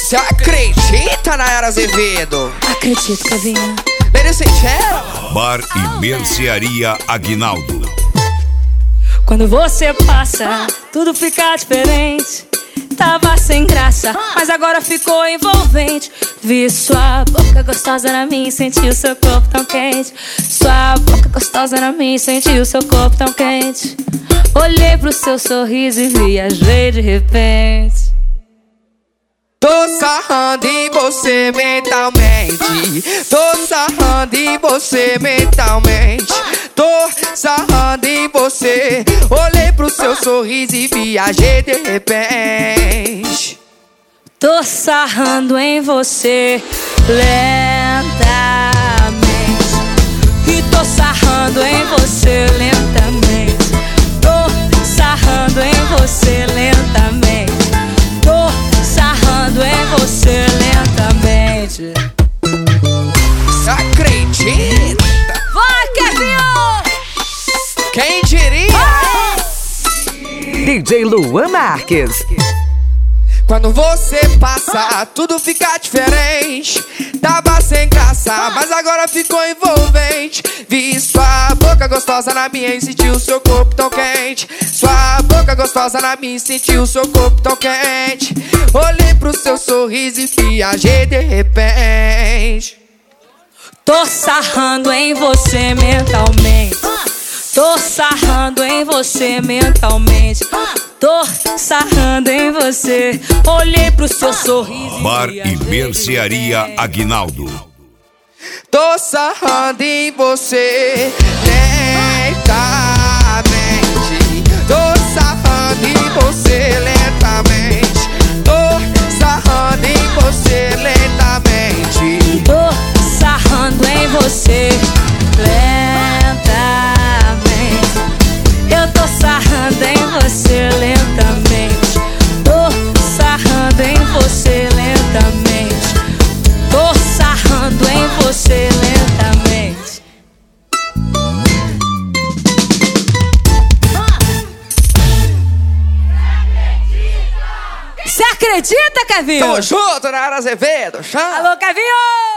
Você acredita, Nayara Azevedo? Acredito, Kevinho. Ladies and gentlemen. Bar e Mercearia Aguinaldo. Quando você passa, tudo fica diferente. Tava sem graça, mas agora ficou envolvente. Vi sua boca gostosa na minha e senti o seu corpo tão quente. Sua boca gostosa na minha e senti o seu corpo tão quente. Olhei pro seu sorriso e viajei de repente. Tô sarrando em você mentalmente. Tô sarrando em você mentalmente. Tô sarrando em você. Olhei pro seu sorriso e viajei de repente. Tô sarrando em você lentamente. E tô sarrando em você lentamente. Tô sarrando em você lentamente. Tô sarrando em você lentamente. Você acredita? Vai, Kevinho! Quem diria? DJ Luan Marques. Quando você passa, tudo fica diferente. Tava sem graça, mas agora ficou envolvente. Vi sua boca gostosa na minha e senti o seu corpo tão quente. Sua boca gostosa na minha e senti o seu corpo tão quente. Olhei pro seu sorriso e viajei de repente. Tô sarrando em você mentalmente. Tô sarrando em você mentalmente. Tô sarrando em você. Olhei pro seu sorriso. Bar e Mercearia Aguinaldo. Tô sarrando em você lentamente. Tô sarrando em você lentamente. Tô sarrando em você lentamente. Tô sarrando em você lentamente. Eu tô sarrando em você lentamente. Tô sarrando em você lentamente. Tô sarrando em você lentamente. Você acredita, Kevinho? Tamo junto, Nayara Azevedo. Chama. Alô, Kevinho!